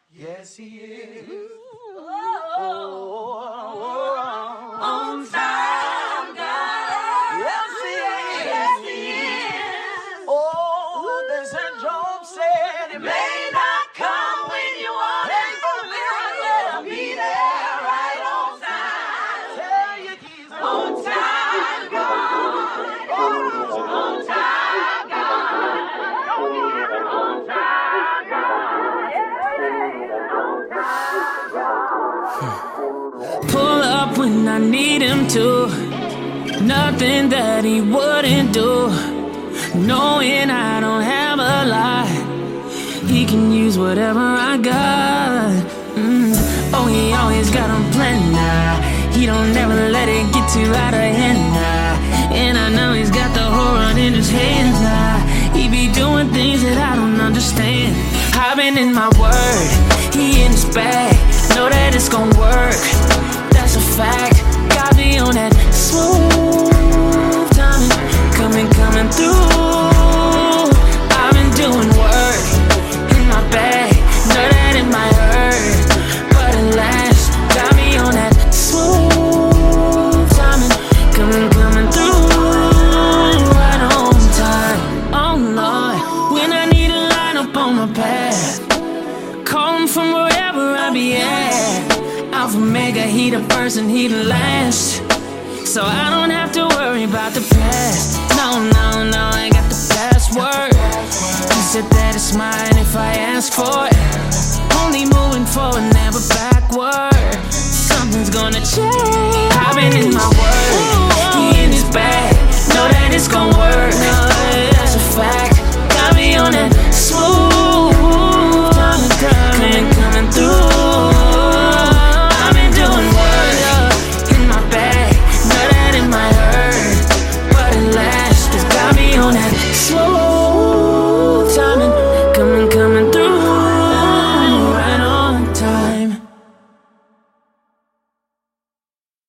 Yes, he is. On time, God. Yes, he is. Yes, he is. Oh, the syndrome said it May not come when you want it, but will be there right on time. tell you he's On time, God. On time, God. On time, God. Pull up when I need him to. Nothing that he wouldn't do. Knowing I don't have a lot, he can use whatever I got. Oh, he always got a plan now. He don't ever let it get too out of hand now. And I know he's got the whole run in his hands now. He be doing things that I don't understand. I've been in my word, he in his bag. Know that it's gon' work, that's a fact. Got me on that smooth timing, coming through. I've been doing work in my bag. Know that it might hurt, but at last got me on that smooth timing, coming through. Right on time. Oh Lord, when I need a line up on my path, call him from wherever I be at. Alpha Mega, he the first and he the last. So I don't have to worry about the past. No, I got the password. He said that it's mine if I ask for it. Only moving forward, never backward. Something's gonna change. I've been in my word, he in his bag. Know that it's gon' work.